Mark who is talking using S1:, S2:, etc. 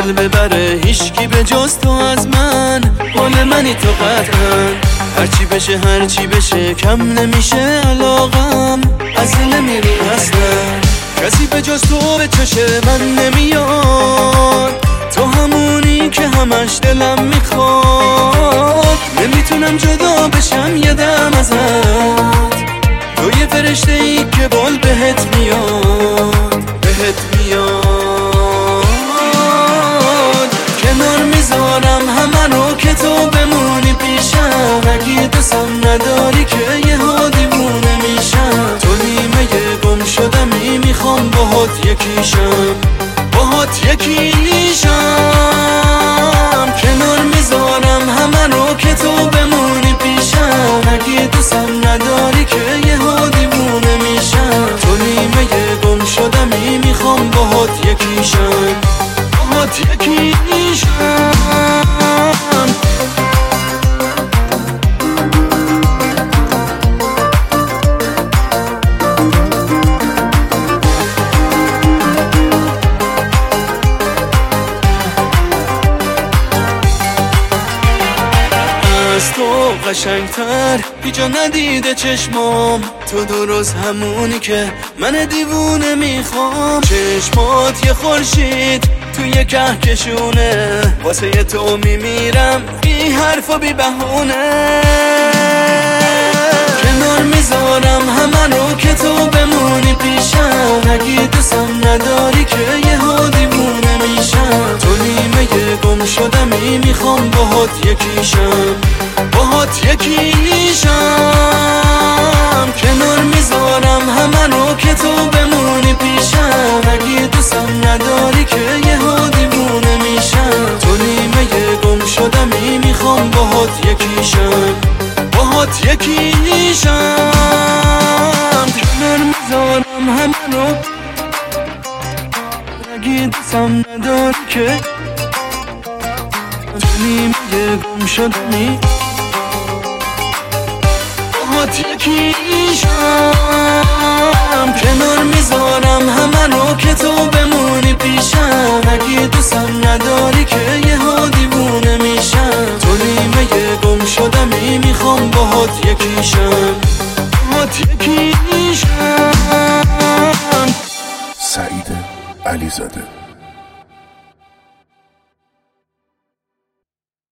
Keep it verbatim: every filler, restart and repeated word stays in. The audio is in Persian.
S1: دل ببره هیچکی به جز تو از من، مال منی تو قطعا. هرچی بشه هرچی بشه کم نمیشه علاقم، از دل نمیری اصلا. کسی به جز تو به چشم من نمیاد، تو همونی که همش دلم میخواد. نمیتونم جدا بشم یه دم ازت، تو یه فرشته ای که بال بهت میاد، بهت میاد. کنار میذارم همه رو که تو بمونی پیشم، اگه دوستم نداری که یه ها دیوونه میشم. تو نیمه گم شدمی میخوام باهات یکیشم، باهات یکیشم. کنار میذارم همه رو که تو بمونی پیشم، اگه دوستم نداری که یه ها دیوونه میشم. تو نیمه گم شدمی میخوام باهات یکیشم، باهات یکیشم. از تو قشنگتر پیجا ندیده چشمام، تو درست همونی که من دیوونه میخوام. چشمات یه خورشید توی کهکشونه، واسه تو میمیرم بی حرف و بی بهونه. کنار میذارم همه رو که تو بمونی پیشم، اگه دوستم نداری که یه ها دیوونه میشم. تو نیمه گم شدمی میخوام باهات یکیشم، باهات یکیشم. کنار میذارم همه رو که تو بمونی پیشم، اگه دوستم نداری که یه ها دیوونه میشم. تو نیمه گم شدمی میخوام باهات یکیشم، باهات یکیشم. کنار میذارم همه رو اگه دوستم نداری که تو نیمه گم شدمی باهات یکیشم. کنار میذارم همه رو که تو بمونی پیشم، اگه دوستم نداری که یه ها دیوونه میشم. تو نیمه گم شدمی میخوام باهات یکیشم، باهات یکیشم.
S2: سعید علیزاده.